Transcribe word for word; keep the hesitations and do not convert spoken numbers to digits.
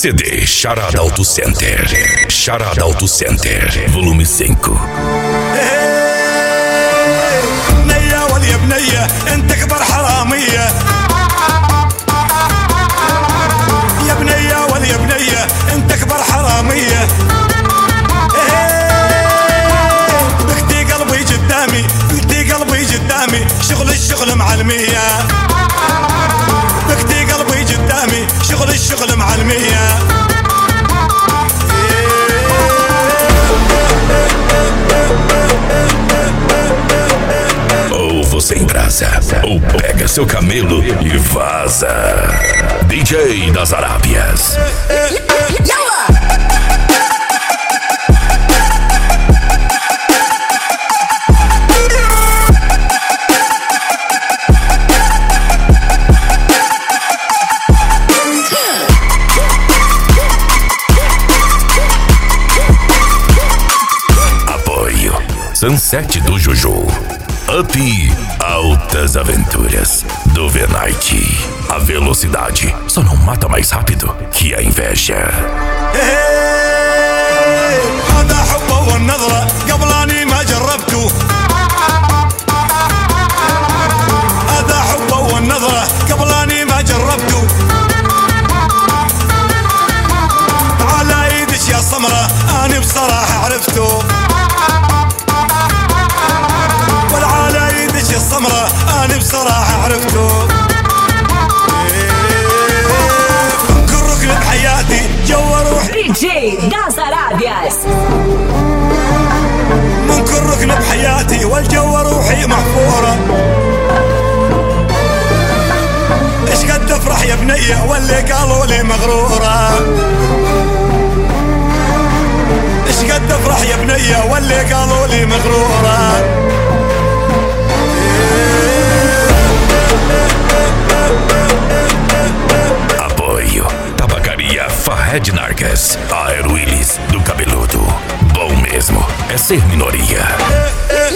C D Charada Auto Center. Charada Auto Center, volume cinco. بنية ولي بنية انت اكبر حرامية. يا بنية ولي بنية انت اكبر حرامية. بكتي قلبي قدامي بكتي قلبي قدامي شغل الشغل معلمية. بكتي قلبي قدامي شغل الشغل معلمية. Ou você embrasa, ou pega seu camelo e vaza. D J das Arábias. Apoio Sunset do Juju. Up, altas aventuras do V-Night. A velocidade só não mata mais rápido que a inveja. هذا حبه والنظرة قبل اني ما جربته. هذا حبه والنظرة قبل اني ما جربته. على ايدك يا سمرة اني بصراحة عرفته. السمرة أنا بصراحة عرفته. من كل ركن بحياتي جوا روحي دي جي das Arábias. من كل ركن بحياتي والجو روحي محفورة. إيش قد أفرح يا بنية واللي قالوا لي مغرورة. إيش قد أفرح يا بنية واللي قالوا لي مغرورة. Apoio Tabacaria Fahed Nargas. Aero Willis do Cabeludo. Bom mesmo é ser minoria.